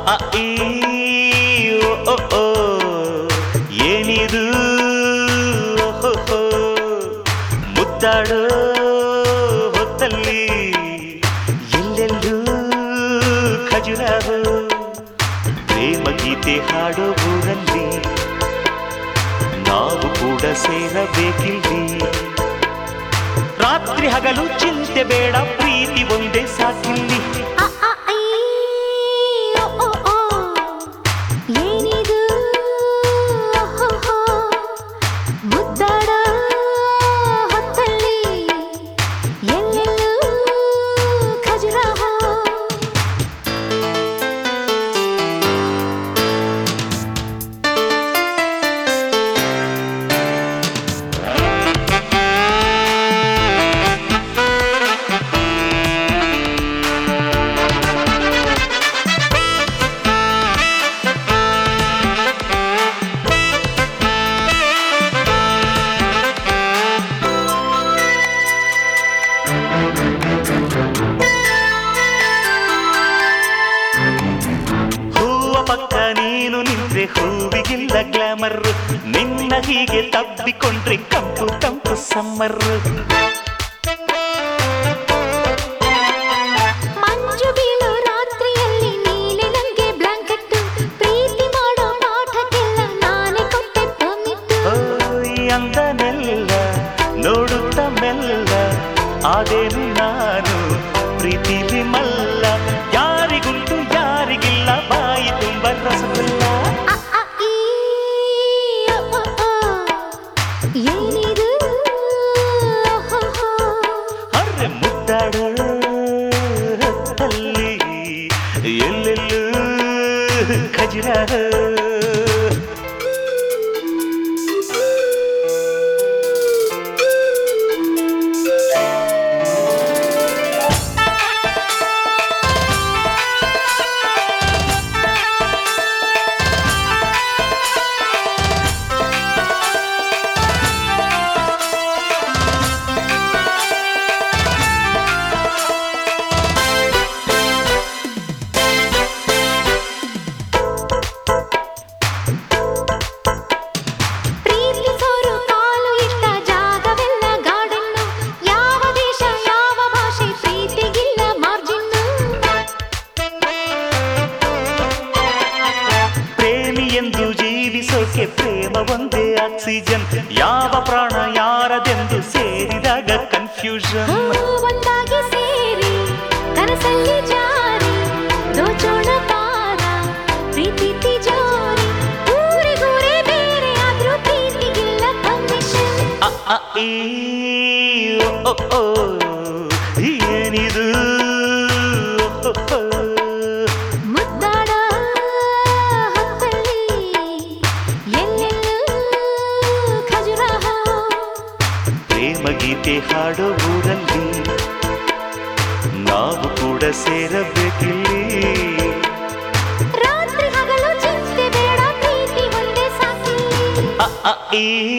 ಅ ಈ ಓ ಓ ಏನಿದು ಓಹೋ ಮುದ್ದಾಡೋ ಹೊತ್ತಲ್ಲಿ ಎಲ್ಲೆಲ್ಲೂ ಖಜುರಾಹೋ ಪ್ರೇಮ ಗೀತೆ ಹಾಡೋ ಊರಲ್ಲಿ ನಾವು ಕೂಡ ಸೇರಬೇಕಿಲ್ಲಿ ರಾತ್ರಿ ಹಗಲು ಚಿಂತೆ ಬೇಡ ಪ್ರೀತಿ ಒಂದೇ ಸಾಕಿಲ್ಲಿ ಪಕ್ಕ ನೀನು ನಿಂತ್ರೆ ಹೂವಿಗಿಲ್ಲ ಗ್ಲಾಮರ್ ನಿನ್ನ ಹೀಗೆ ತಬ್ಬಿಕೊಂಡ್ರೆ ಕಂಪು ಕಂಪು ಸಮ್ಮರ್ ಮಂಜು ಬೀಳೋ ರಾತ್ರಿಯಲ್ಲಿ ನೀನೆ ನಂಗೆ ಬ್ಲಾಂಕೆಟ್ ಪ್ರೀತಿ ಮಾಡೋ ಪಾಠಕ್ಕೆಲ್ಲ ನಾನೇ ಕೊಟ್ಟೆ ಪರ್ಮಿಟ್ ಅಂದನೆಲ್ಲ ನೋಡುತ್ತ ಮೆಲ್ಲ ಆದೇನು ನಾನು ಪ್ರೀತಿ ಮಲ್ಲ ಯಾರಿಗುಂಟು ಯಾರಿಗಿಲ್ಲ ಬಾಯಿ ತುಂಬ ರಸಗುಲ್ಲ ಏನಿದು ಅರೆ ಮುದ್ದಾಡೋ ಹೊತ್ತಲ್ಲಿ ಎಲ್ಲೆಲ್ಲೂ ಖಜುರಾಹ ಎಂದು ಜೀವಿಸೋಕೆ ಪ್ರೇಮ ಒಂದೇ ಆಕ್ಸಿಜನ್ ಯಾವ ಪ್ರಾಣ ಯಾರದೆಂದು ಸೇರಿದಾಗ ಕನ್ಫ್ಯೂಷನ್ ಒಂದಾಗಿ ಸೇರಿ ಕನಸಲ್ಲಿ ಜಾರಿ ದೋಚೋಣ ತಾರ ಪ್ರೀತಿ ತಿಜೋರಿ ಊರಿಗೂರೇ ಬೇರೆ ಆದ್ರೂ ಪ್ರೀತಿಗಿಲ್ಲ ಪರ್ಮಿಷನ್ ಅ ಈ ಓ ಓ ಏನಿದು ಪ್ರೇಮ ಗೀತೆ ಹಾಡೋ ಊರಲ್ಲಿ ನಾವು ಕೂಡ ಸೇರಬೇಕಿಲ್ಲಿ ರಾತ್ರಿ ಹಗಲು ಚಿಂತೆ ಬೇಡ ಪ್ರೀತಿ ಒಂದೇ ಸಾಕಿ ಅ ಈ